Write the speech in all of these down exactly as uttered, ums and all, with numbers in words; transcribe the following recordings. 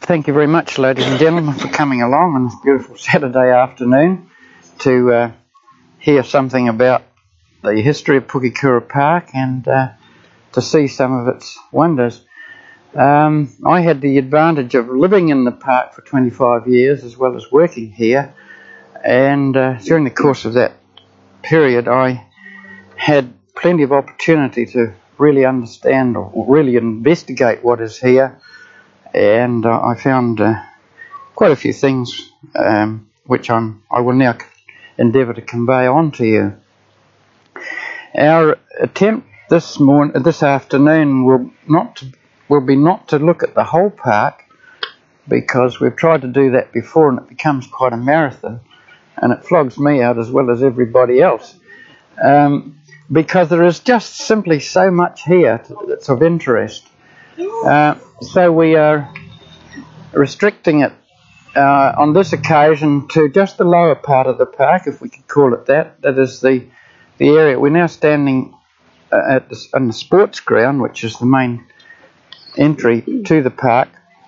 Thank you very much, ladies and gentlemen, for coming along on this beautiful Saturday afternoon to uh, hear something about the history of Pukekura Park and uh, to see some of its wonders. Um, I had the advantage of living in the park for twenty-five years as well as working here, and uh, during the course of that period I had plenty of opportunity to really understand or really investigate what is here. And uh, I found uh, quite a few things um, which I'm, I will now endeavour to convey on to you. Our attempt this morning, this afternoon, will not to, will be not to look at the whole park, because we've tried to do that before and it becomes quite a marathon, and it flogs me out as well as everybody else, um, because there is just simply so much here to, that's of interest. Uh, so we are restricting it uh, on this occasion to just the lower part of the park, if we could call it that. That is the the area. We're now standing uh, at the, on the sports ground, which is the main entry to the park.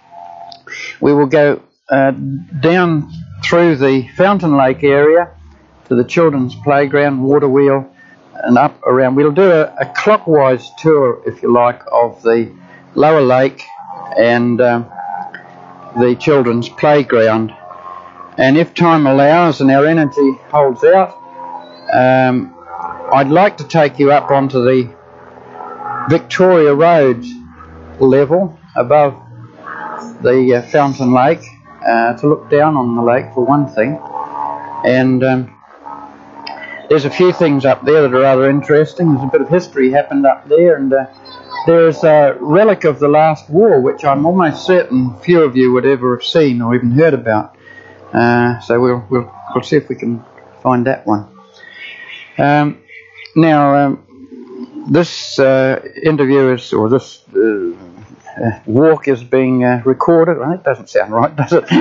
We will go uh, down through the Fountain Lake area to the children's playground, water wheel, and up around. We'll do a, a clockwise tour, if you like, of the lower lake and um, the children's playground, and if time allows and our energy holds out, um, I'd like to take you up onto the Victoria Road level above the uh, Fountain Lake uh, to look down on the lake for one thing, and um, there's a few things up there that are rather interesting. There's a bit of history happened up there, and uh, there's a relic of the last war, which I'm almost certain few of you would ever have seen or even heard about. Uh, so we'll, we'll we'll see if we can find that one. Um, now, um, this uh, interview is, or this uh, uh, walk is being uh, recorded. Well, that doesn't sound right, does it?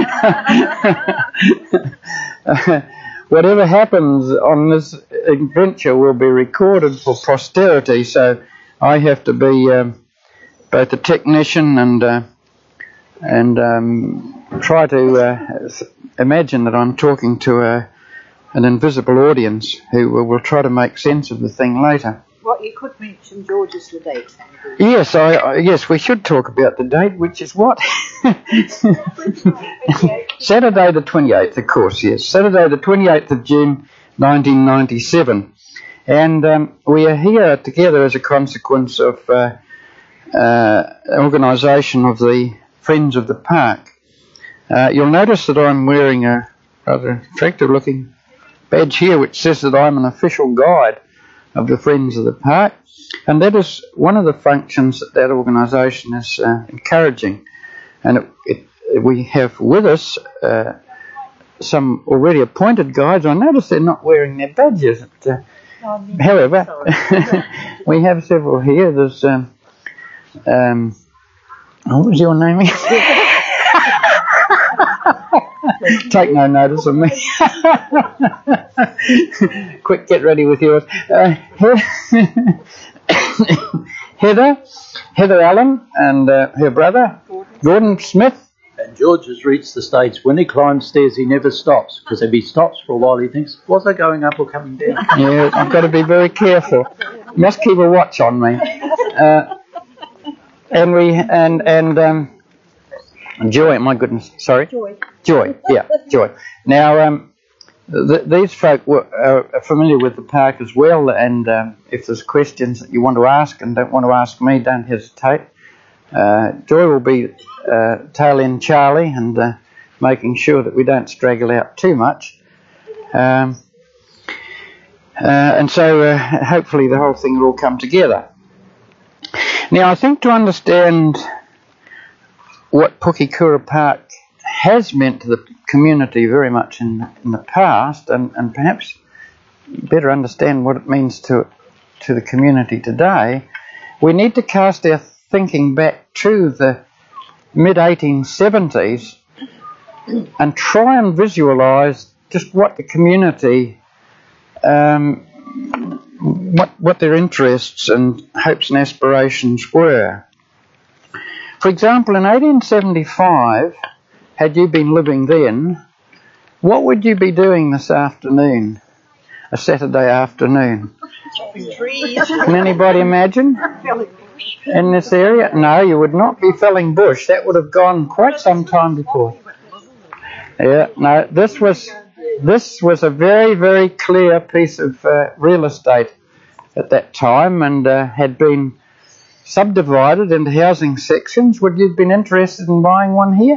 uh, whatever happens on this adventure will be recorded for posterity. So I have to be um, both a technician and uh, and um, try to uh, imagine that I'm talking to a, an invisible audience who will, will try to make sense of the thing later. Well, you could mention George's the date. Yes, I, I yes we should talk about the date, which is what? Saturday the twenty-eighth, of course. Yes, Saturday the twenty-eighth of June, nineteen ninety-seven. And um, we are here together as a consequence of uh, uh, organisation of the Friends of the Park. Uh, you'll notice that I'm wearing a rather attractive-looking badge here, which says that I'm an official guide of the Friends of the Park, and that is one of the functions that that organisation is uh, encouraging. And it, it, we have with us uh, some already appointed guides. I notice they're not wearing their badges. It, uh, However, we have several here. There's, um, um, what was your name again? Take no notice of me. Quick, get ready with yours. Uh, Heather, Heather Allen, and uh, her brother, Gordon Smith. And George has reached the stage when he climbs stairs he never stops, because if he stops for a while he thinks, was I going up or coming down? Yeah, I've got to be very careful. Must keep a watch on me. Uh, and we and and um, Joy, my goodness, sorry, Joy. Joy, yeah, Joy. Now um, th- these folk were, uh, are familiar with the park as well, and um, if there's questions that you want to ask and don't want to ask me, don't hesitate. Uh, Joy will be uh, tail end Charlie and uh, making sure that we don't straggle out too much. Um, uh, and so uh, hopefully the whole thing will all come together. Now, I think to understand what Pukekura Park has meant to the community very much in, in the past, and, and perhaps better understand what it means to to the community today, we need to cast our thinking back to the mid eighteen seventies and try and visualise just what the community, um, what what their interests and hopes and aspirations were. for example, in eighteen seventy-five, had you been living then, what would you be doing this afternoon, a Saturday afternoon? Can anybody imagine? In this area? No, you would not be felling bush. That would have gone quite some time before. Yeah, no, this was this was a very, very clear piece of uh, real estate at that time, and uh, had been subdivided into housing sections. Would you have been interested in buying one here?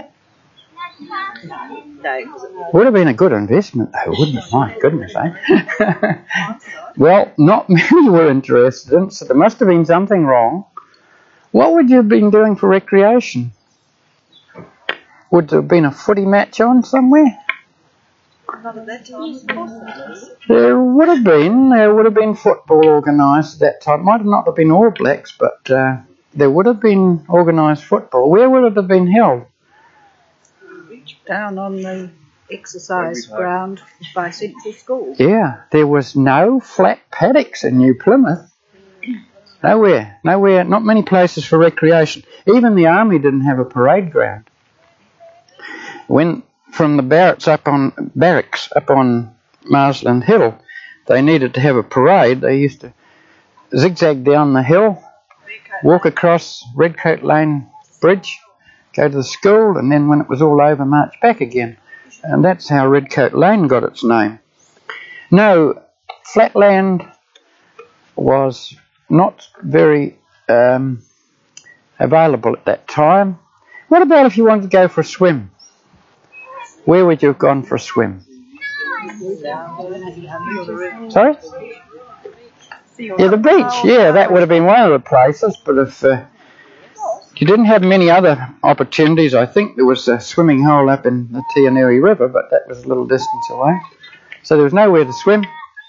No. Would have been a good investment, though, wouldn't it? My goodness, eh? Well, not many were interested in it, so there must have been something wrong. What would you have been doing for recreation? Would there have been a footy match on somewhere? Not at that time. There would have been. There would have been football organised at that time. Might not have been All Blacks, but uh, there would have been organised football. Where would it have been held? Down on the exercise ground by Central School. Yeah, there was no flat paddocks in New Plymouth. Nowhere, nowhere, not many places for recreation. Even the army didn't have a parade ground. When from the barracks up on barracks up on Marsland Hill, they needed to have a parade. They used to zigzag down the hill, walk across Redcoat Lane Bridge, go to the school, and then when it was all over, march back again. And that's how Redcoat Lane got its name. No, flatland was not very um, available at that time. What about if you wanted to go for a swim? Where would you have gone for a swim? Sorry? Yeah, the beach. Yeah, that would have been one of the places, but if uh, you didn't have many other opportunities, I think there was a swimming hole up in the Tianeri River, but that was a little distance away. So there was nowhere to swim.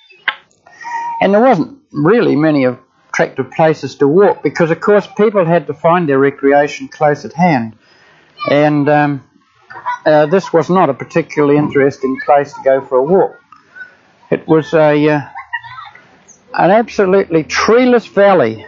And there wasn't really many attractive places to walk because, of course, people had to find their recreation close at hand. And um, uh, this was not a particularly interesting place to go for a walk. It was a uh, an absolutely treeless valley.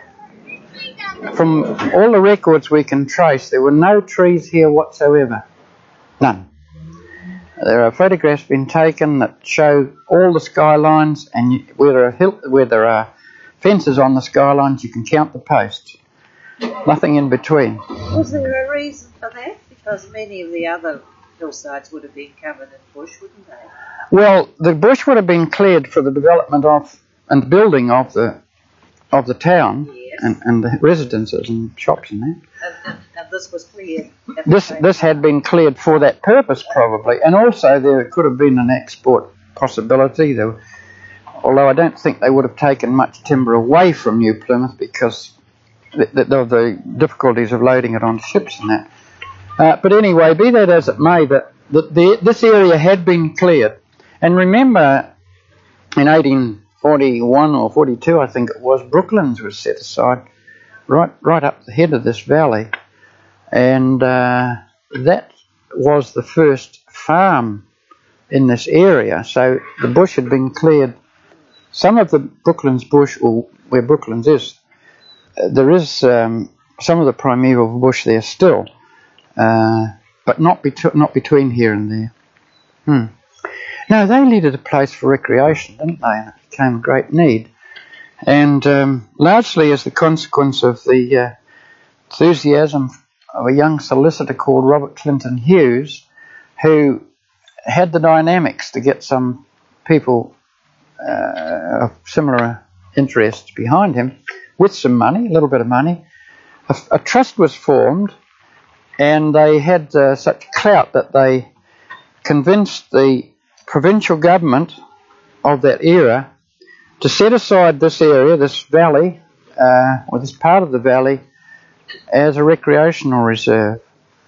From all the records we can trace, there were no trees here whatsoever. None. There are photographs been taken that show all the skylines, and you, where, there are hill, where there are fences on the skylines, you can count the posts. Nothing in between. Was there a reason for that? Because many of the other hillsides would have been covered in bush, wouldn't they? Well, the bush would have been cleared for the development of and building of the of the town. Yes. and, and the residences and shops and that. And, and, and this was cleared. at the This same this time. had been cleared for that purpose probably, and also there could have been an export possibility. There, although I don't think they would have taken much timber away from New Plymouth because of the, the, the difficulties of loading it on ships and that. Uh, but anyway, be that as it may, that the, the, this area had been cleared. And remember, in eighteen forty-one or forty-two, I think it was, Brooklands was set aside right right up the head of this valley. And uh, that was the first farm in this area. So the bush had been cleared. Some of the Brooklands bush, or where Brooklands is, uh, there is um, some of the primeval bush there still, uh, but not, bet- not between here and there. Hmm. No, they needed a place for recreation, didn't they? And it became a great need. And um, largely as the consequence of the uh, enthusiasm of a young solicitor called Robert Clinton Hughes, who had the dynamics to get some people uh, of similar interests behind him, with some money, a little bit of money. A, a trust was formed, and they had uh, such clout that they convinced the provincial government of that era to set aside this area, this valley, uh, or this part of the valley, as a recreational reserve.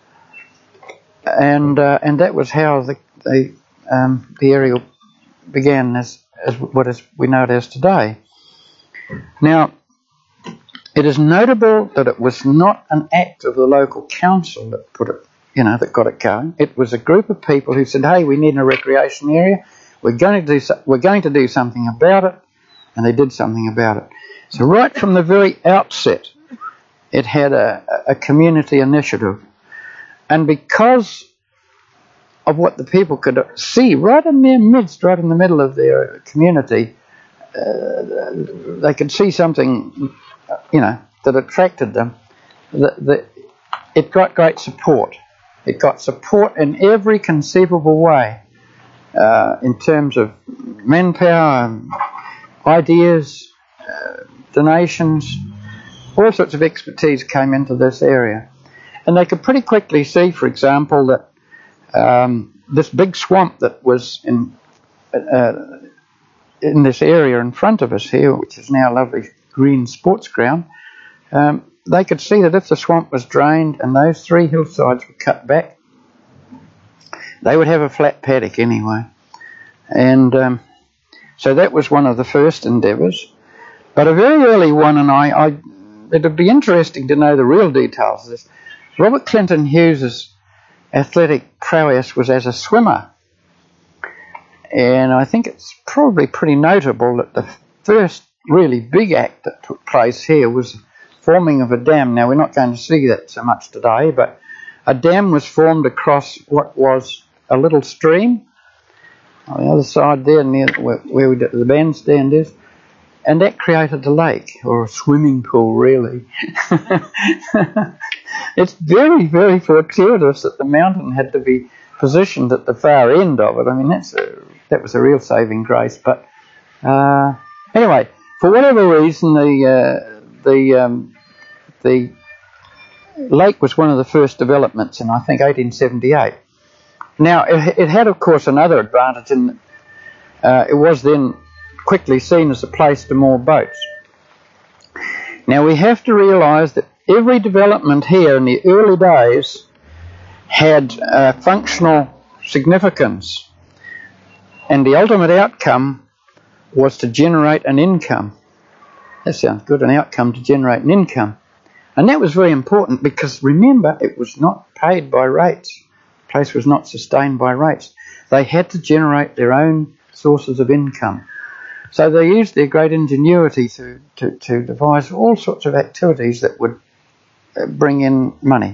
And uh, and that was how the the, um, the area began as, as what is, we know it as today. Now, it is notable that it was not an act of the local council that put it, you know, that got it going. It was a group of people who said, "Hey, we need a recreation area. We're going to do so- we're going to do something about it," and they did something about it. So right from the very outset, it had a, a community initiative. And because of what the people could see right in their midst, right in the middle of their community, uh, they could see something, you know, that attracted them. The, the, it got great support. It got support in every conceivable way, uh, in terms of manpower, ideas, uh, donations, all sorts of expertise came into this area. And they could pretty quickly see, for example, that um, this big swamp that was in uh, in this area in front of us here, which is now a lovely green sports ground, um, they could see that if the swamp was drained and those three hillsides were cut back, they would have a flat paddock anyway. And um, so that was one of the first endeavours. But a very early one, and I, I it would be interesting to know the real details of this. Robert Clinton Hughes's athletic prowess was as a swimmer. And I think it's probably pretty notable that the first really big act that took place here was forming of a dam. Now, we're not going to see that so much today, but a dam was formed across what was a little stream on the other side there, near where, where we, the bandstand is, and that created a lake, or a swimming pool, really. It's very, very fortuitous that the mountain had to be positioned at the far end of it. I mean, that's a, that was a real saving grace. But uh, anyway, for whatever reason, the uh, the um, the lake was one of the first developments in, I think, eighteen seventy-eight. Now, it, it had, of course, another advantage in that uh, it was then quickly seen as a place to moor boats. Now, we have to realise that every development here in the early days had uh, functional significance, and the ultimate outcome was to generate an income. That sounds good, an outcome to generate an income. And that was very important because, remember, it was not paid by rates. The place was not sustained by rates. They had to generate their own sources of income. So they used their great ingenuity to, to, to devise all sorts of activities that would bring in money.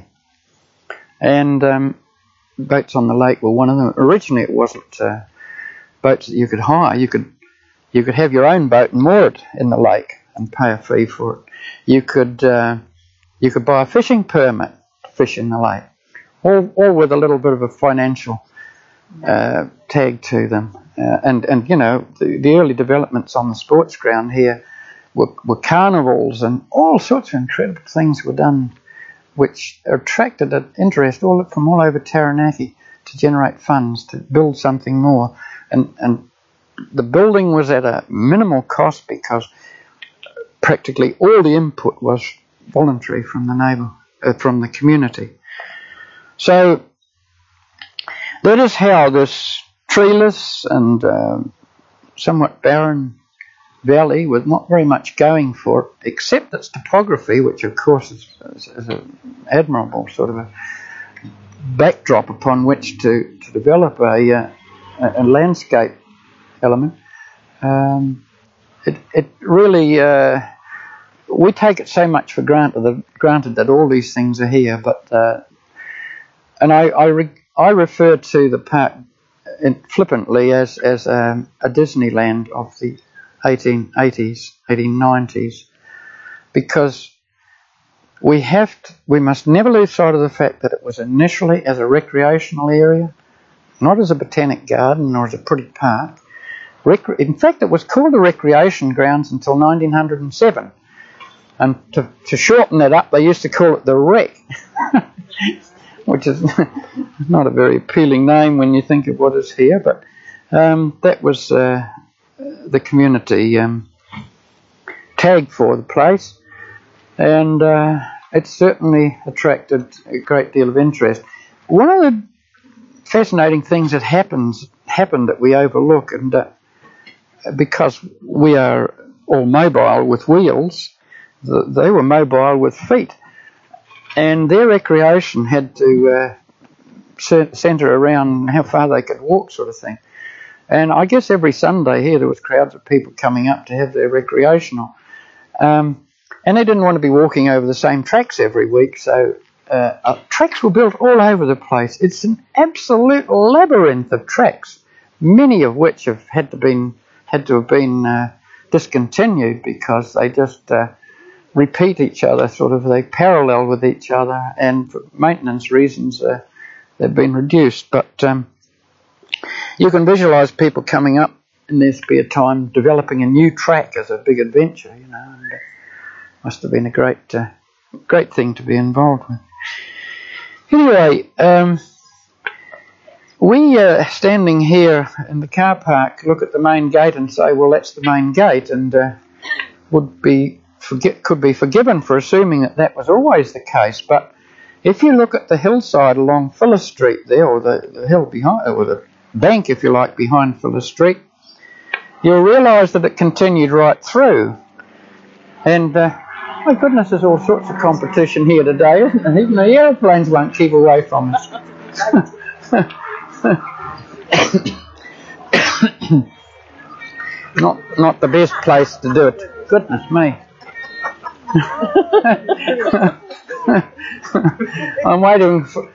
And um, boats on the lake were one of them. Originally it wasn't uh, boats that you could hire. You could you could have your own boat and moor it in the lake and pay a fee for it. You could uh, you could buy a fishing permit to fish in the lake, all, all with a little bit of a financial uh, tag to them. Uh, and, and, you know, the, the early developments on the sports ground here were, were carnivals, and all sorts of incredible things were done which attracted an interest all from all over Taranaki to generate funds to build something more. And, and the building was at a minimal cost because practically all the input was voluntary from the neighbour, uh, from the community. So that is how this treeless and uh, somewhat barren valley with not very much going for it, except its topography, which of course is, is, is an admirable sort of a backdrop upon which to, to develop a, uh, a landscape element. Um, it, it really, uh, we take it so much for granted that, granted that all these things are here, but uh, and I I, re, I refer to the park in, flippantly as as um, a Disneyland of the eighteen eighties, eighteen nineties, because we have to, we must never lose sight of the fact that it was initially as a recreational area, not as a botanic garden or as a pretty park. Recre- in fact, it was called the Recreation Grounds until nineteen oh seven, and to, to shorten that up, they used to call it the Rec, which is not a very appealing name when you think of what is here, but um, that was uh, the community um, tag for the place, and uh, it certainly attracted a great deal of interest. One of the fascinating things that happens happened that we overlook, and uh, because we are all mobile with wheels, they were mobile with feet, and their recreation had to uh, centre around how far they could walk, sort of thing. And I guess every Sunday here there was crowds of people coming up to have their recreational. Um, and they didn't want to be walking over the same tracks every week, so uh, uh, tracks were built all over the place. It's an absolute labyrinth of tracks, many of which have had to been had to have been uh, discontinued because they just uh, repeat each other, sort of they parallel with each other, and for maintenance reasons uh, they've been reduced. But um, you can visualise people coming up in their spare time developing a new track as a big adventure, you know, and it must have been a great, uh, great thing to be involved with. Anyway, um, we uh, standing here in the car park look at the main gate and say, well, that's the main gate, and uh, would be forget could be forgiven for assuming that that was always the case. But if you look at the hillside along Phyllis Street there, or the, the hill behind, or the bank, if you like, behind Phyllis Street, you'll realise that it continued right through. And uh, my goodness, there's all sorts of competition here today, isn't there? Even the aeroplanes won't keep away from us. not not the best place to do it. Goodness me. I'm waiting for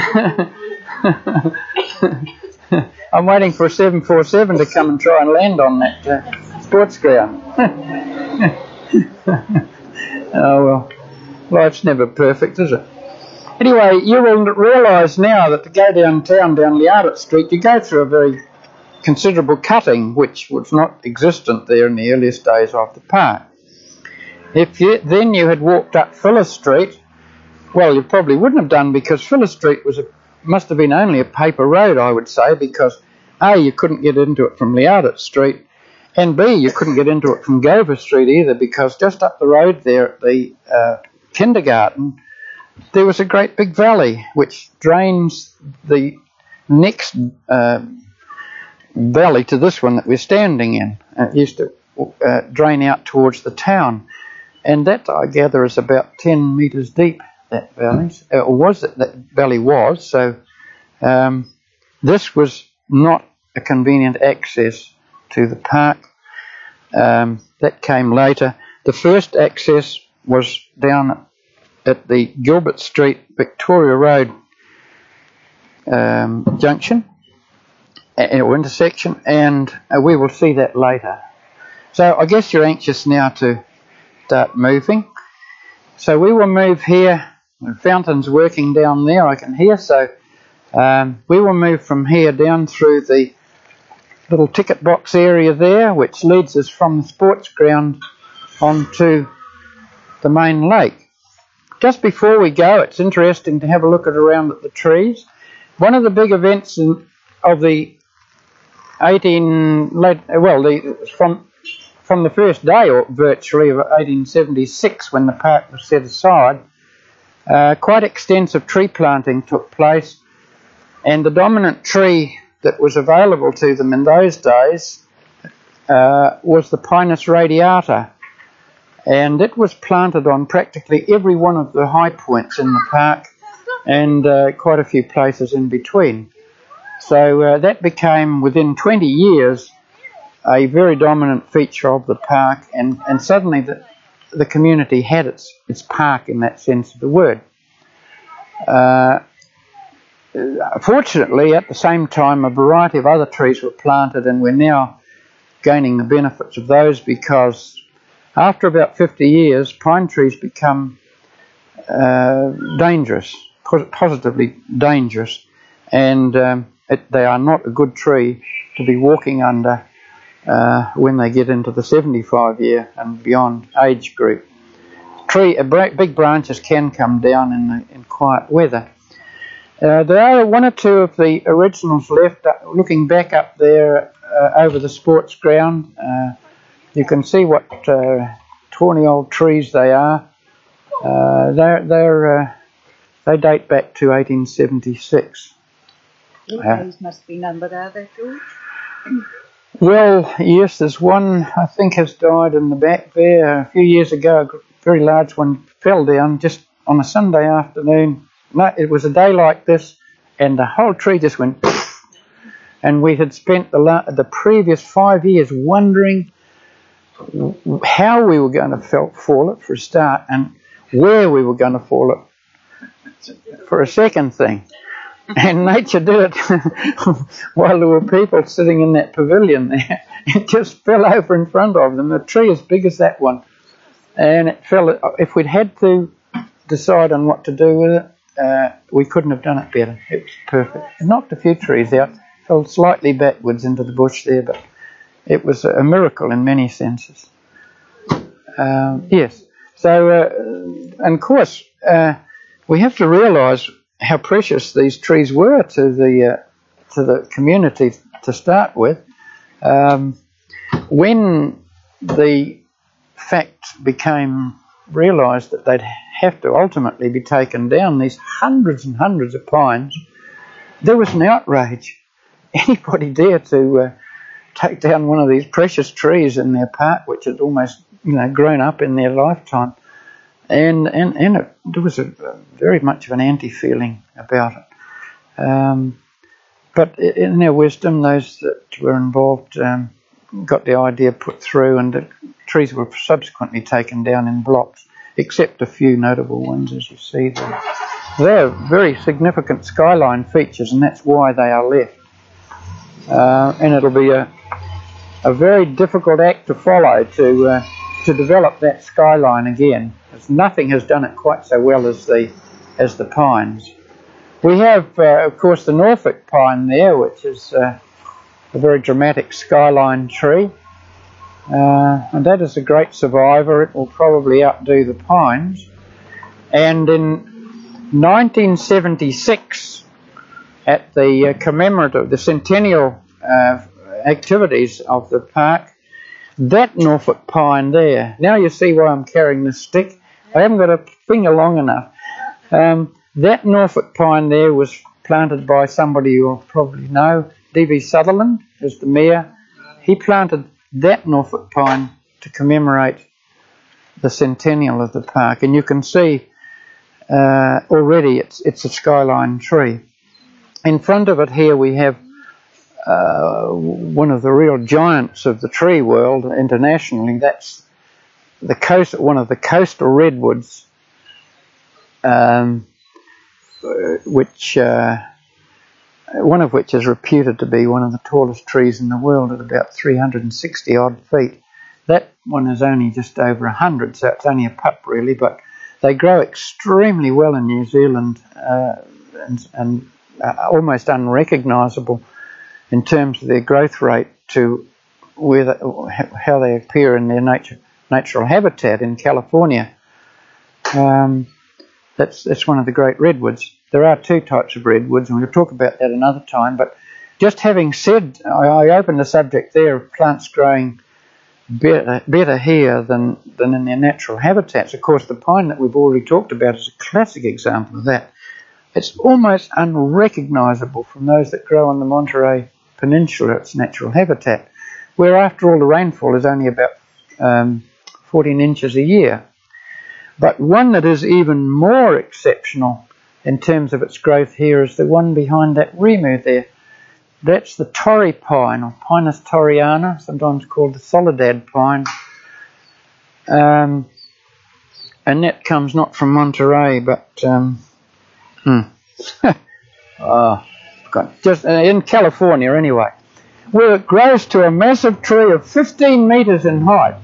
I'm waiting for a seven forty-seven to come and try and land on that uh, sports ground. Oh well, life's never perfect, is it? Anyway, you will realise now that to go downtown, down Liardet Street, you go through a very considerable cutting, which was not existent there in the earliest days of the park. If you, then you had walked up Phyllis Street, well, you probably wouldn't have done, because Phyllis Street was a, must have been only a paper road, I would say, because A, you couldn't get into it from Liardet Street, and B, you couldn't get into it from Gover Street either, because just up the road there at the uh, kindergarten, there was a great big valley which drains the next uh, valley to this one that we're standing in. It used to uh, drain out towards the town, and that, I gather, is about ten metres deep, that valley, uh, or was it, that valley was, so um, this was not a convenient access to the park. Um, that came later. The first access was down at the Gilbert Street Victoria Road um, junction uh, or intersection, and uh, we will see that later. So I guess you're anxious now to start moving. So we will move here. The fountain's working down there, I can hear. So um, we will move from here down through the little ticket box area there, which leads us from the sports ground onto the main lake. Just before we go, it's interesting to have a look at around at the trees. One of the big events in, of the eighteen late well the from from the first day, or virtually, of eighteen seventy-six, when the park was set aside, uh, quite extensive tree planting took place, and the dominant tree that was available to them in those days uh, was the Pinus radiata. And it was planted on practically every one of the high points in the park, and uh, quite a few places in between. So uh, that became, within twenty years, a very dominant feature of the park, and, and suddenly the, the community had its, its park in that sense of the word. Uh, fortunately, at the same time, a variety of other trees were planted, and we're now gaining the benefits of those, because after about fifty years, pine trees become uh, dangerous, positively dangerous, and um, it, they are not a good tree to be walking under uh, when they get into the seventy-five year and beyond age group. Tree, uh, big branches can come down in, the, in quiet weather. Uh, there are one or two of the originals left, uh, looking back up there uh, over the sports ground. Uh, You can see what uh, tawny old trees they are. Uh, they're, they're, uh, they date back to eighteen seventy-six. These Uh, must be numbered, are they, George? well, yes, there's one I think has died in the back there. A few years ago, a very large one fell down just on a Sunday afternoon. No, it was a day like this, and the whole tree just went poof. And we had spent the, la- the previous five years wondering how we were going to fall, fall it for a start, and where we were going to fall it for a second thing. And nature did it while there were people sitting in that pavilion there. It just fell over in front of them, a tree as big as that one. And it fell. If we'd had to decide on what to do with it, uh, we couldn't have done it better. It was perfect. It knocked a few trees out, fell slightly backwards into the bush there, but it was a miracle in many senses. Um, yes. So, uh, and of course, uh, we have to realise how precious these trees were to the uh, to the community to start with. Um, when the fact became realised that they'd have to ultimately be taken down, these hundreds and hundreds of pines, there was an outrage. Anybody dare to uh, take down one of these precious trees in their park, which had almost, you know, grown up in their lifetime? And and, and it, there was a, a very much of an anti-feeling about it. Um, but in their wisdom, those that were involved um, got the idea put through, and the trees were subsequently taken down in blocks, except a few notable ones, as you see there. They're very significant skyline features, and that's why they are left. Uh, and it'll be a a very difficult act to follow to uh, to develop that skyline again, as nothing has done it quite so well as the as the pines. We have, uh, of course, the Norfolk pine there, which is uh, a very dramatic skyline tree, uh, and that is a great survivor. It will probably outdo the pines. And in nineteen seventy-six, at the uh, commemorative, the centennial uh, activities of the park, that Norfolk pine there, now you see why I'm carrying this stick. I haven't got a finger long enough. Um, that Norfolk pine there was planted by somebody you'll probably know. D V Sutherland is the mayor. He planted that Norfolk pine to commemorate the centennial of the park, and you can see uh, already it's it's a skyline tree. In front of it here we have uh, one of the real giants of the tree world internationally. That's the coast, one of the coastal redwoods, um, which uh, one of which is reputed to be one of the tallest trees in the world at about three hundred sixty odd feet. That one is only just over one hundred, so it's only a pup really, but they grow extremely well in New Zealand, uh, and, and uh, almost unrecognisable in terms of their growth rate to where the, how they appear in their nature, natural habitat in California. Um, that's, that's one of the great redwoods. There are two types of redwoods, and we'll talk about that another time, but just having said, I, I opened the subject there of plants growing better, better here than, than in their natural habitats. Of course, the pine that we've already talked about is a classic example of that. It's almost unrecognisable from those that grow on the Monterey Peninsula, its natural habitat, where after all the rainfall is only about um, fourteen inches a year. But one that is even more exceptional in terms of its growth here is the one behind that rimu there. That's the Torrey pine, or Pinus torreyana, sometimes called the Soledad pine. Um, and that comes not from Monterey, but um, hmm. oh, God, just uh, in California anyway, where it grows to a massive tree of fifteen metres in height.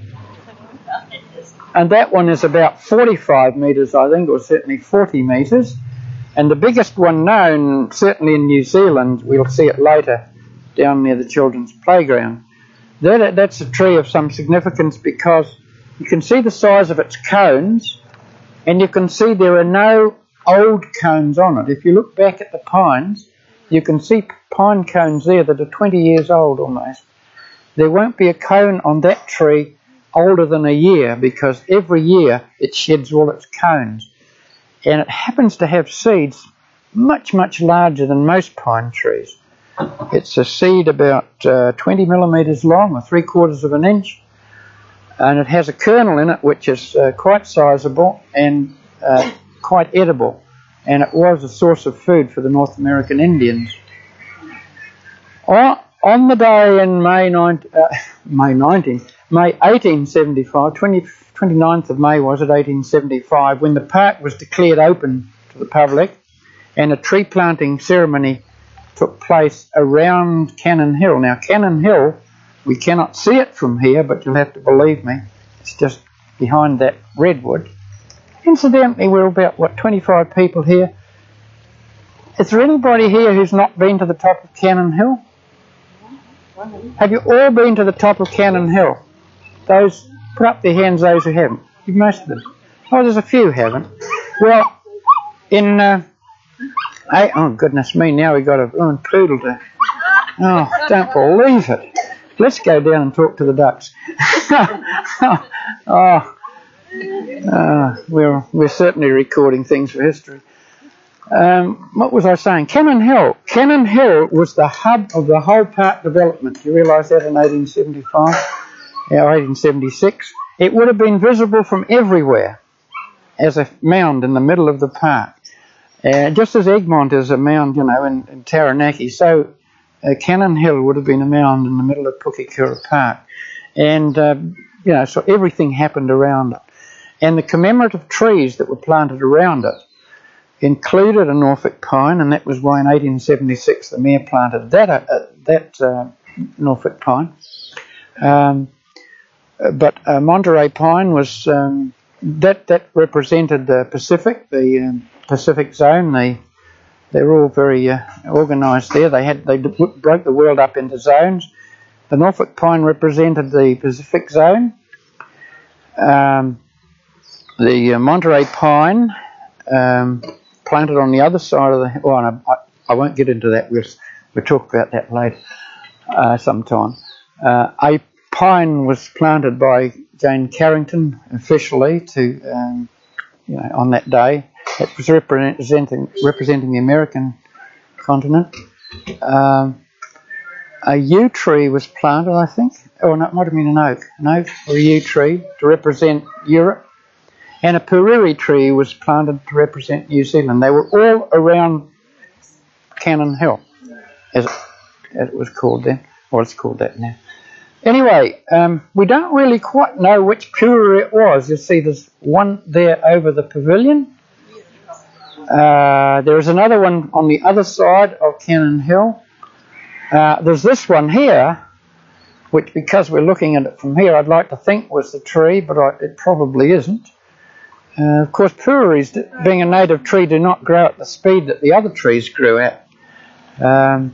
And that one is about forty-five metres, I think, or certainly forty metres. And the biggest one known, certainly in New Zealand, we'll see it later, down near the children's playground. That, that's a tree of some significance because you can see the size of its cones, and you can see there are no old cones on it. If you look back at the pines, you can see pine cones there that are twenty years old almost. There won't be a cone on that tree older than a year because every year it sheds all its cones. And it happens to have seeds much, much larger than most pine trees. It's a seed about uh, twenty millimetres long, or three quarters of an inch, and it has a kernel in it which is uh, quite sizable and uh, quite edible, and it was a source of food for the North American Indians. On the day in May nineteenth, uh, May nineteenth, May eighteen seventy-five, twenty, twenty-ninth of May was it, eighteen seventy-five, when the park was declared open to the public and a tree planting ceremony took place around Cannon Hill. Now, Cannon Hill, we cannot see it from here, but you'll have to believe me, it's just behind that redwood. Incidentally, we're about, what, twenty-five people here. Is there anybody here who's not been to the top of Cannon Hill? Have you all been to the top of Cannon Hill? Those, put up their hands, those who haven't. Most of them. Oh, there's a few who haven't. Well, in, uh, I, oh goodness me, now we've got a oh, poodle to, oh, don't believe it. Let's go down and talk to the ducks. oh, uh, we're, we're certainly recording things for history. Um, what was I saying? Cannon Hill. Cannon Hill was the hub of the whole park development. You realise that in eighteen seventy-five, or eighteen seventy-six? It would have been visible from everywhere as a mound in the middle of the park. Uh, just as Egmont is a mound, you know, in, in Taranaki, so uh, Cannon Hill would have been a mound in the middle of Pukekura Park. And, uh, you know, so everything happened around it. And the commemorative trees that were planted around it included a Norfolk pine, and that was why in eighteen seventy-six the mayor planted that uh, that uh, Norfolk pine. Um, but uh, Monterey pine was um, that that represented the Pacific, the um, Pacific zone. They they were all very uh, organised there. They had they broke the world up into zones. The Norfolk pine represented the Pacific zone. Um, the uh, Monterey pine. Um, planted on the other side of the... Well, no, I, I won't get into that. We'll, we'll talk about that later uh, sometime. Uh, a pine was planted by Jane Carrington officially to, um, you know, on that day. It was representing, representing the American continent. Um, a yew tree was planted, I think. Oh, no, it might have been an oak. An oak or a yew tree to represent Europe. And a puriri tree was planted to represent New Zealand. They were all around Cannon Hill, as it, as it was called then. Or it's called that now. Anyway, um, we don't really quite know which puriri it was. You see there's one there over the pavilion. Uh, there is another one on the other side of Cannon Hill. Uh, there's this one here, which because we're looking at it from here, I'd like to think was the tree, but I, it probably isn't. Uh, of course, puriris, being a native tree, do not grow at the speed that the other trees grew at. Um,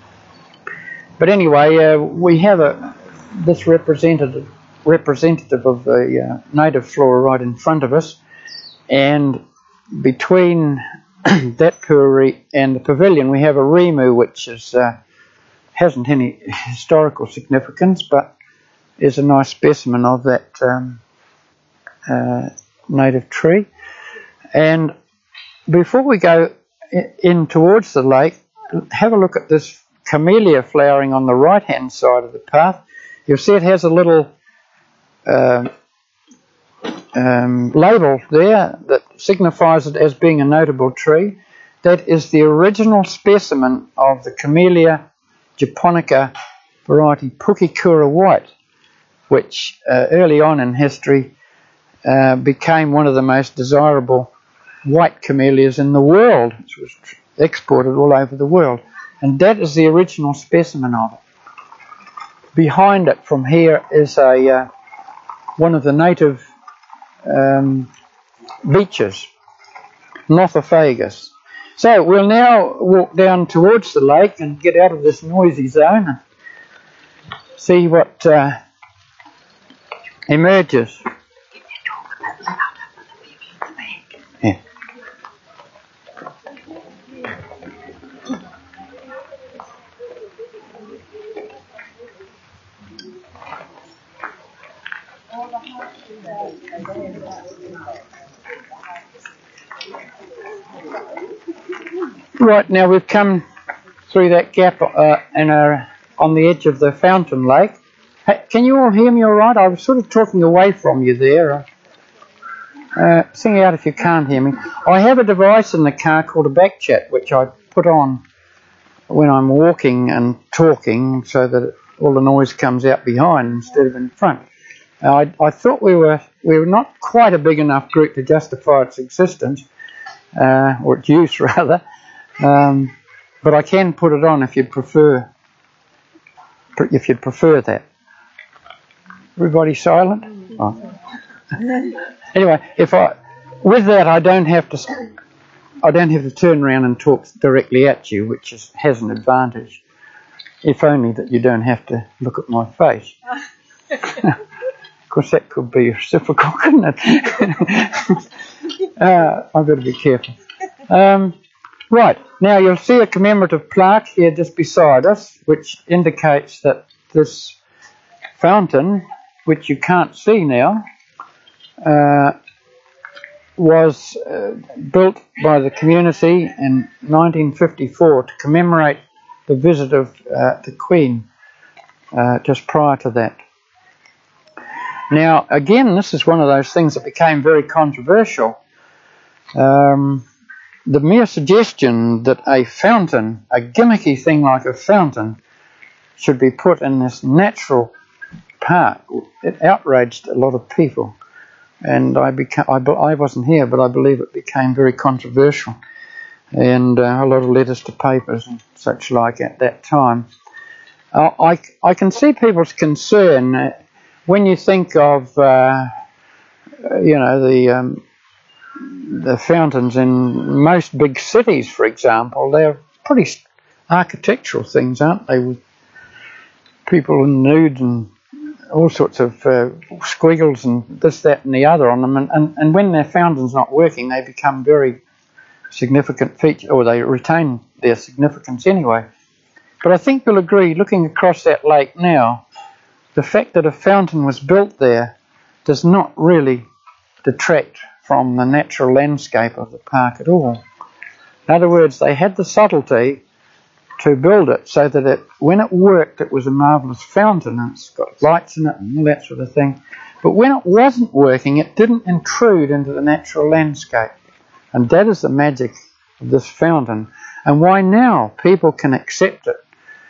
but anyway, uh, we have a this representative representative of the uh, native flora right in front of us, and between that puriri and the pavilion, we have a rimu, which is uh, hasn't any historical significance, but is a nice specimen of that um, uh, native tree. And before we go in towards the lake, have a look at this camellia flowering on the right hand side of the path. You'll see it has a little uh, um, label there that signifies it as being a notable tree. That is the original specimen of the Camellia japonica variety Pukekura White, which uh, early on in history Uh, became one of the most desirable white camellias in the world. It was exported all over the world. And that is the original specimen of it. Behind it from here is a uh, one of the native um, beeches, Nothofagus. So we'll now walk down towards the lake and get out of this noisy zone and see what uh, emerges. Yeah. Right, now we've come through that gap uh, and are on the edge of the fountain lake. Hey, can you all hear me all right? I was sort of talking away from you there. Uh, sing out if you can't hear me. I have a device in the car called a back chat, which I put on when I'm walking and talking so that all the noise comes out behind instead of in front. I, I thought we were we were not quite a big enough group to justify its existence, uh, or its use rather. Um, but I can put it on if you prefer. If you'd prefer that. Everybody silent? Oh. Anyway, if I with that I don't have to I don't have to turn around and talk directly at you, which is, has an advantage. If only that you don't have to look at my face. Of course, that could be reciprocal, couldn't it? uh, I've got to be careful. Um, right, now you'll see a commemorative plaque here just beside us, which indicates that this fountain, which you can't see now, uh, was uh, built by the community in nineteen fifty-four to commemorate the visit of uh, the Queen uh, just prior to that. Now, again, this is one of those things that became very controversial. Um, the mere suggestion that a fountain, a gimmicky thing like a fountain, should be put in this natural park, it outraged a lot of people. And I, beca- I, I wasn't here, but I believe it became very controversial. And uh, a lot of letters to papers and such like at that time. Uh, I, I can see people's concern uh, when you think of, uh, you know, the um, the fountains in most big cities, for example. They're pretty architectural things, aren't they? With people in nude and all sorts of uh, squiggles and this, that and the other on them. And, and, and when their fountain's not working, they become very significant feature, or they retain their significance anyway. But I think you'll agree, looking across that lake now, the fact that a fountain was built there does not really detract from the natural landscape of the park at all. In other words, they had the subtlety to build it so that it, when it worked, it was a marvellous fountain, and it's got lights in it and all that sort of thing. But when it wasn't working, it didn't intrude into the natural landscape. And that is the magic of this fountain, and why now people can accept it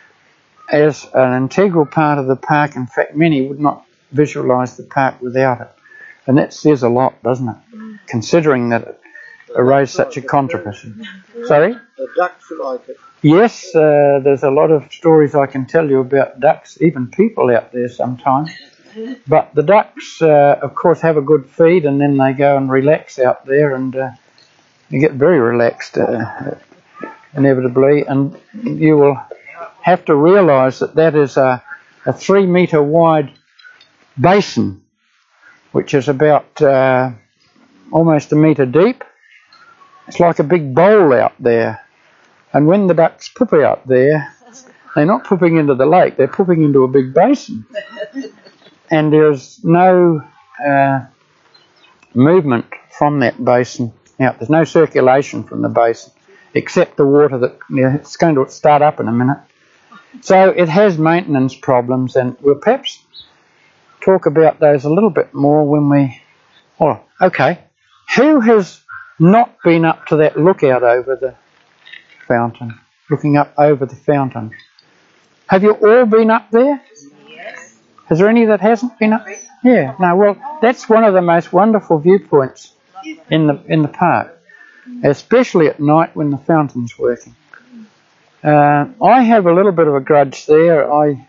as an integral part of the park. In fact, many would not visualise the park without it. And that says a lot, doesn't it? Considering that it raised such a controversy. Sorry? The ducks like it. Yes, uh, there's a lot of stories I can tell you about ducks, even people out there sometimes. But the ducks, uh, of course, have a good feed, and then they go and relax out there, and uh, you get very relaxed, uh, inevitably. And you will have to realise that that is a, a three metre wide basin, which is about uh, almost a metre deep. It's like a big bowl out there. And when the ducks poop out there, they're not pooping into the lake, they're pooping into a big basin. And there's no uh, movement from that basin out. There's no circulation from the basin, except the water that, you know, it's going to start up in a minute. So it has maintenance problems, and we'll perhaps talk about those a little bit more when we... Oh, okay. Who has not been up to that lookout over the fountain, looking up over the fountain? Have you all been up there? Yes. Is there any that hasn't been up? Yeah. No. Well, that's one of the most wonderful viewpoints in the in the park, especially at night when the fountain's working. Uh, I have a little bit of a grudge there. I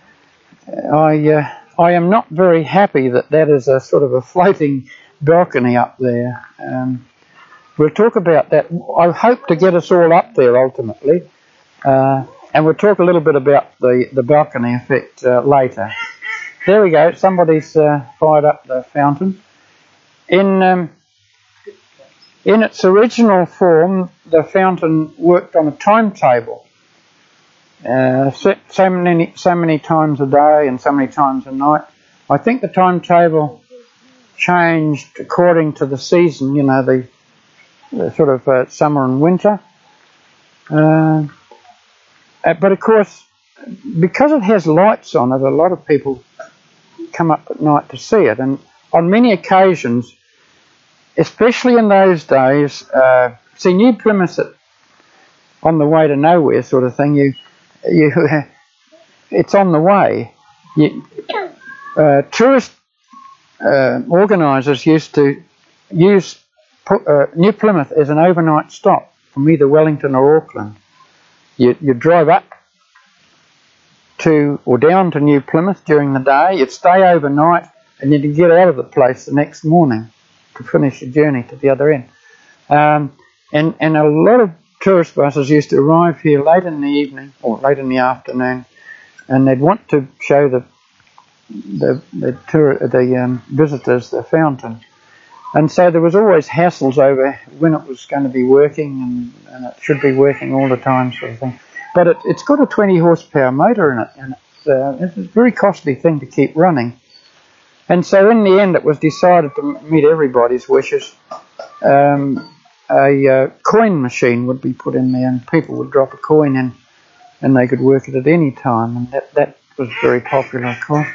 I uh, I am not very happy that that is a sort of a floating balcony up there. Um, we'll talk about that. I hope to get us all up there ultimately. Uh, and we'll talk a little bit about the, the balcony effect uh, later. There we go. Somebody's uh, fired up the fountain. In um, in its original form, the fountain worked on a timetable. Uh, so, so many so many times a day and so many times a night. I think the timetable changed according to the season. You know, the, the sort of uh, summer and winter. Uh, but of course, because it has lights on it, a lot of people come up at night to see it. And on many occasions, especially in those days, uh, see, New Plymouth on the way to nowhere sort of thing. You, you, it's on the way. You, uh, tourist uh, organisers used to use uh, New Plymouth as an overnight stop from either Wellington or Auckland. You, you drive up to or down to New Plymouth during the day, you'd stay overnight, and then you'd get out of the place the next morning to finish your journey to the other end. Um, and, and a lot of tourist buses used to arrive here late in the evening or late in the afternoon, and they'd want to show the the the, tour, the um, visitors the fountain. And so there was always hassles over when it was going to be working, and, and it should be working all the time, sort of thing. But it, it's got a twenty horsepower motor in it, and it's, uh, it's a very costly thing to keep running. And so in the end, it was decided to meet everybody's wishes. Um, a uh, coin machine would be put in there, and people would drop a coin in, and they could work it at any time, and that, that was very popular, of course.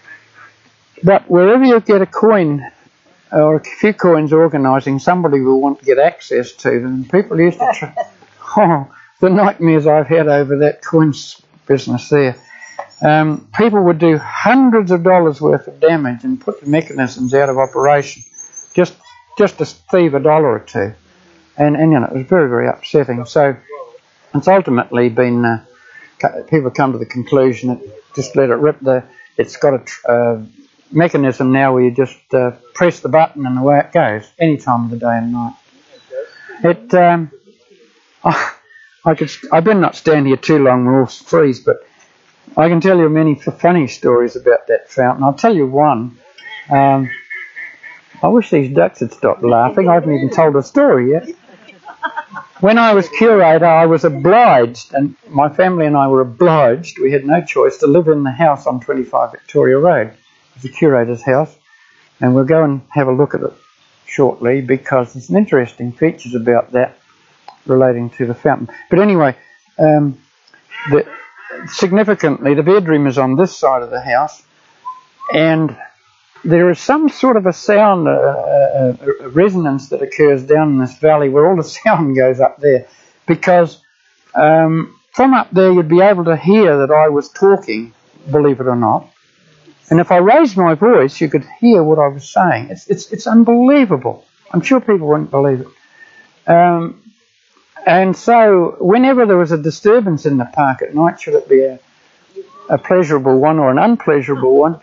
But wherever you get a coin, or a few coins organising, somebody will want to get access to them. People used to try, oh, the nightmares I've had over that coins business there. Um, people would do hundreds of dollars worth of damage and put the mechanisms out of operation just just to thieve a dollar or two. And, and you know, it was very, very upsetting. So it's ultimately been, uh, people come to the conclusion that just let it rip. The, it's got a uh, mechanism now where you just uh, press the button and away it goes, any time of the day and night. It, um, I, I could, I better not stand here too long, we'll all freeze, but I can tell you many funny stories about that fountain. I'll tell you one. Um, I wish these ducks had stopped laughing. I haven't even told a story yet. When I was curator, I was obliged, and my family and I were obliged, we had no choice, to live in the house on twenty-five Victoria Road. It was the curator's house, and we'll go and have a look at it shortly, because there's some interesting features about that relating to the fountain. But anyway, um, the, significantly, the bedroom is on this side of the house, and there is some sort of a sound, a, a, a resonance that occurs down in this valley where all the sound goes up there, because um, from up there you'd be able to hear that I was talking, believe it or not, and if I raised my voice you could hear what I was saying. It's it's, it's unbelievable. I'm sure people wouldn't believe it. Um, and so whenever there was a disturbance in the park at night, should it be a, a pleasurable one or an unpleasurable one,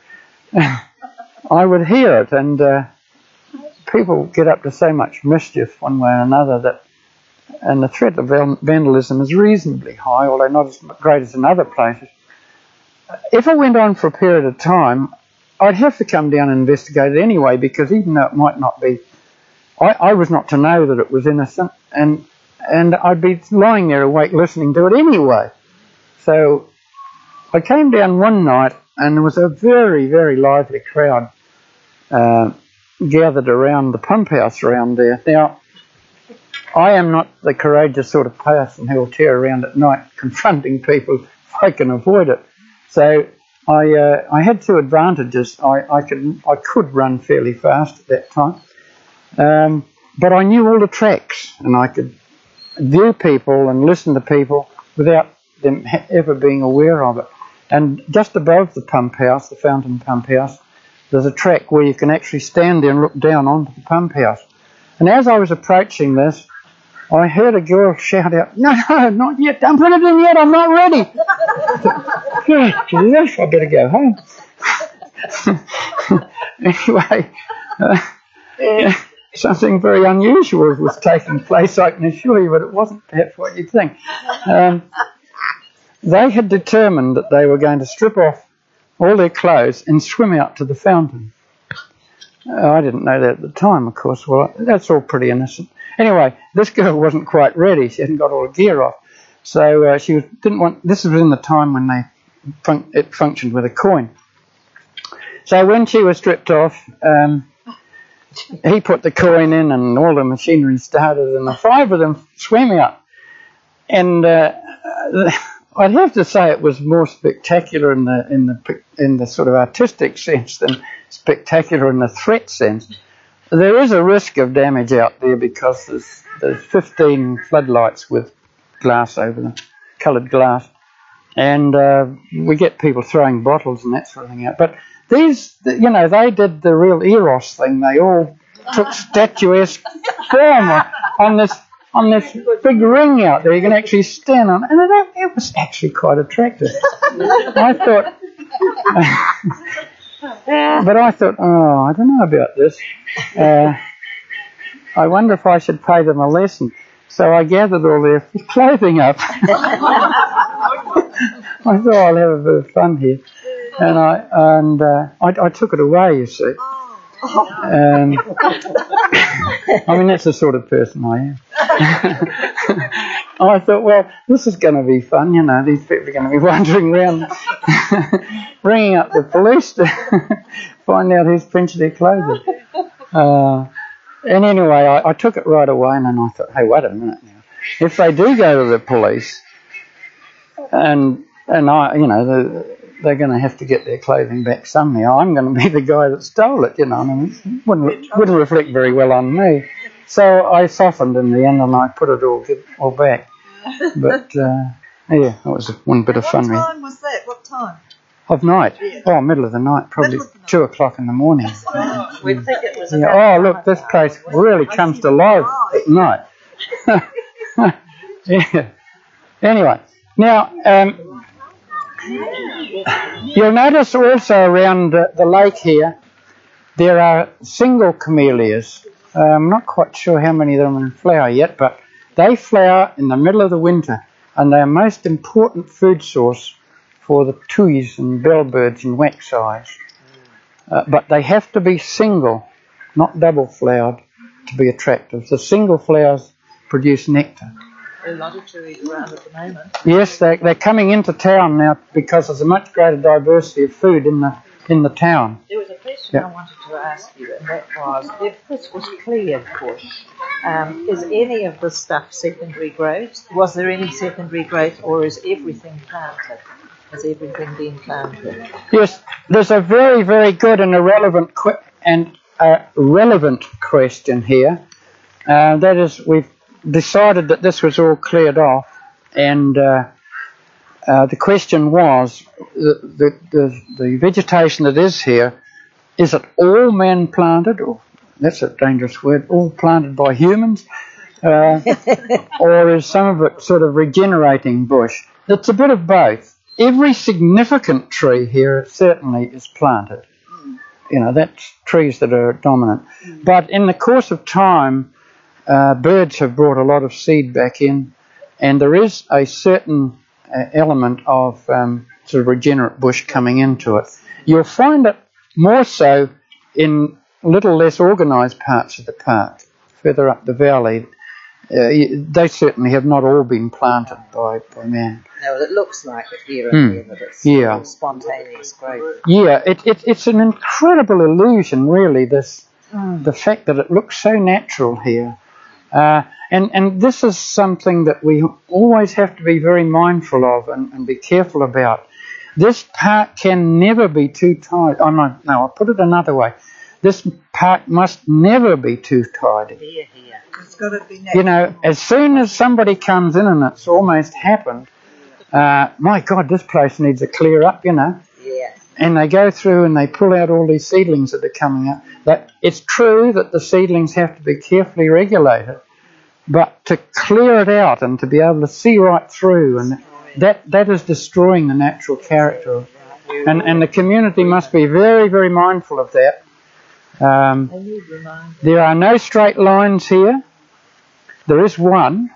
I would hear it, and uh, people get up to so much mischief one way or another that, and the threat of vandalism is reasonably high, although not as great as in other places. If it went on for a period of time, I'd have to come down and investigate it anyway, because even though it might not be, I, I was not to know that it was innocent, and and I'd be lying there awake listening to it anyway. So I came down one night, and there was a very, very lively crowd uh, gathered around the pump house around there. Now, I am not the courageous sort of person who will tear around at night confronting people if I can avoid it. So I uh, I had two advantages. I, I could I could run fairly fast at that time, um, but I knew all the tracks, and I could view people and listen to people without them ha- ever being aware of it. And just above the pump house, the fountain pump house, there's a track where you can actually stand there and look down onto the pump house. And as I was approaching this, I heard a girl shout out, "No, no, not yet, don't put it in yet, I'm not ready." Oh, gosh, I better go home. Anyway, uh, yeah, something very unusual was taking place, I can assure you, but it wasn't perhaps what you'd think. Um, They had determined that they were going to strip off all their clothes and swim out to the fountain. Uh, I didn't know that at the time, of course. Well, that's all pretty innocent. Anyway, this girl wasn't quite ready. She hadn't got all her gear off. So uh, she was, didn't want... This was in the time when they fun- it functioned with a coin. So when she was stripped off, um, he put the coin in and all the machinery started, and the five of them swam out. And... Uh, I'd have to say it was more spectacular in the in the in the sort of artistic sense than spectacular in the threat sense. There is a risk of damage out there because there's there's fifteen floodlights with glass over them, coloured glass, and uh, we get people throwing bottles and that sort of thing out. But these, you know, they did the real Eros thing. They all took statuesque form on this on this big ring out there. You can actually stand on, and it, it was actually quite attractive. I thought, but I thought, oh, I don't know about this. Uh, I wonder if I should pay them a lesson. So I gathered all their clothing up. I thought I'll have a bit of fun here, and I and uh, I, I took it away. You see, um, I mean that's the sort of person I am. I thought, well, this is going to be fun. You know, these people are going to be wandering around, ringing up the police to find out who's pinched their clothing. Uh, and anyway, I, I took it right away, and then I thought, hey, wait a minute now. If they do go to the police, and and I, you know, the, they're going to have to get their clothing back somehow. I'm going to be the guy that stole it, you know. I mean, it wouldn't wouldn't reflect very well on me. So I softened in the end, and I put it all all back. But uh, yeah, that was one bit of fun. What time was that? What time? Of night? Yeah. Oh, middle of the night, probably the night. two o'clock in the morning. Oh, we think it was. Yeah. Oh, look, this place really comes to life at night. Yeah. Anyway, now. Um, You'll notice also around uh, the lake here, there are single camellias. Uh, I'm not quite sure how many of them are in flower yet, but they flower in the middle of the winter, and they're a most important food source for the tuis and bellbirds and waxeyes. Uh, but they have to be single, not double flowered, to be attractive. The single flowers produce nectar. A lot of tuis around at the moment. Yes, they're, they're coming into town now because there's a much greater diversity of food in the in the town. There was a question Yeah. I wanted to ask you, and that was, if this was cleared bush, um, is any of this stuff secondary growth? Was there any secondary growth, or is everything planted? Has everything been planted? Yes, there's a very, very good and irrelevant que- and uh, relevant question here. Uh, that is, we've decided that this was all cleared off, and uh, uh, the question was, the, the, the, the vegetation that is here, is it all man-planted, or that's a dangerous word, all planted by humans, uh, or is some of it sort of regenerating bush? It's a bit of both. Every significant tree here certainly is planted. You know, that's trees that are dominant. But in the course of time, uh, birds have brought a lot of seed back in, and there is a certain uh, element of um, sort of regenerate bush coming into it. You'll find it more so in little less organised parts of the park, further up the valley. Uh, they certainly have not all been planted by, by man. No, it looks like it here and Hmm. there, that it's Yeah. all spontaneous growth. Yeah, it, it, it's an incredible illusion, really, this the fact that it looks so natural here. Uh, and, and this is something that we always have to be very mindful of and, and be careful about. This park can never be too tidy. Oh, no, no, I'll put it another way. This park must never be too tidy. Here, here. It's got to be natural. You know, as soon as somebody comes in and it's almost happened, uh, my God, this place needs a clear up, you know. Yeah. And they go through and they pull out all these seedlings that are coming up. That it's true that the seedlings have to be carefully regulated, but to clear it out and to be able to see right through, and that that is destroying the natural character of, and and the community must be very, very mindful of that. Um, And you remind there are no straight lines here. There is one,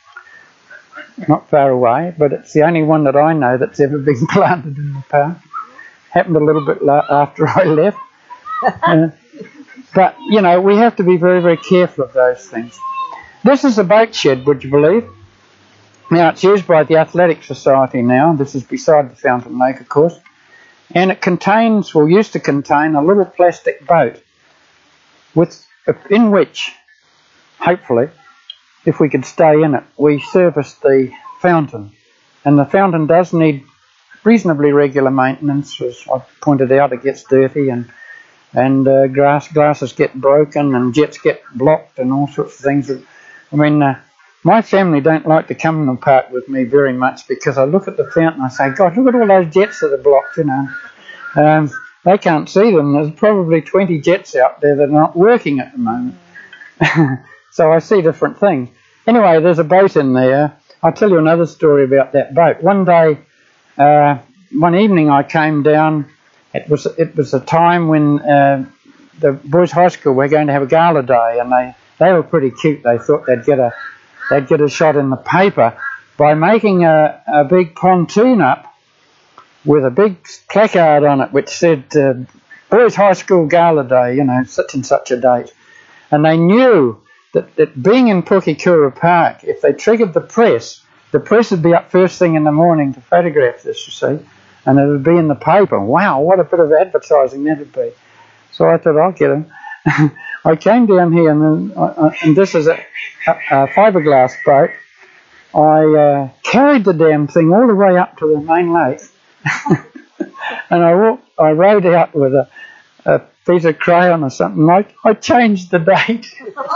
not far away, but it's the only one that I know that's ever been planted in the park. Happened a little bit la- after I left. Uh, but, you know, we have to be very, very careful of those things. This is a boat shed, would you believe? Now, it's used by the Athletic Society now. This is beside the Fountain Lake, of course. And it contains, or used to contain, a little plastic boat with in which, hopefully, if we could stay in it, we service the fountain. And the fountain does need reasonably regular maintenance. As I've pointed out, it gets dirty, and and uh, glass glasses get broken, and jets get blocked, and all sorts of things. I mean, uh, my family don't like to come in the park with me very much, because I look at the fountain and I say, God, look at all those jets that are blocked, you know. Um, they can't see them. There's probably twenty jets out there that are not working at the moment. So I see different things. Anyway, there's a boat in there. I'll tell you another story about that boat. One day, uh, one evening I came down. It was it was a time when uh, the boys' high school were going to have a gala day, and they, they were pretty cute. They thought they'd get a they'd get a shot in the paper by making a, a big pontoon up with a big placard on it which said uh, Boys' High School Gala Day, you know, such and such a date. And they knew that, that being in Pukekura Park, if they triggered the press, the press would be up first thing in the morning to photograph this, you see, and it would be in the paper. Wow, what a bit of advertising that would be. So I thought, I'll get them. I came down here, and, then, uh, and this is a, a, a fiberglass boat. I uh, carried the damn thing all the way up to the main lake, and I walked, I rode out with a, a piece of crayon or something. I, I changed the date.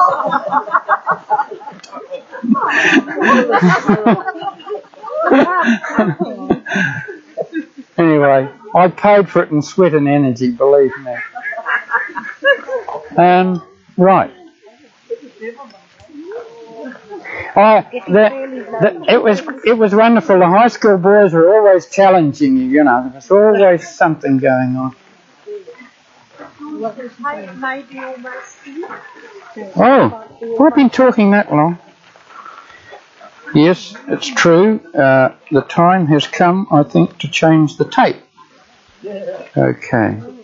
Anyway, I paid for it in sweat and energy, believe me. Um, right. Oh, the, the, it was it was wonderful. The high school boys were always challenging you, you know. There was always something going on. Oh, I've been talking that long. Yes, it's true. Uh, the time has come, I think, to change the tape. Okay.